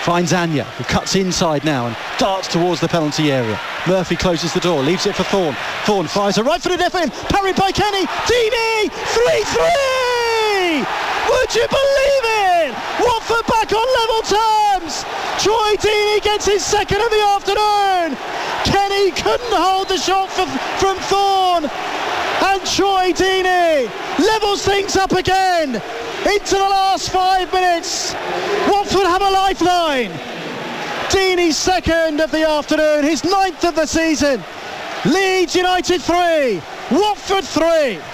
finds Anya, who cuts inside now and darts towards the penalty area. Murphy closes the door, leaves it for Thorne. Thorne fires a right-footed effort in, parried by Kenny. Deeney, 3-3! Would you believe it? Watford back on level terms. Troy Deeney gets his second of the afternoon. Kenny couldn't hold the shot from Thorne. And Troy Deeney levels things up again. Into the last 5 minutes. Watford have a lifeline. Deeney's second of the afternoon, his 9th of the season. Leeds United 3, Watford 3.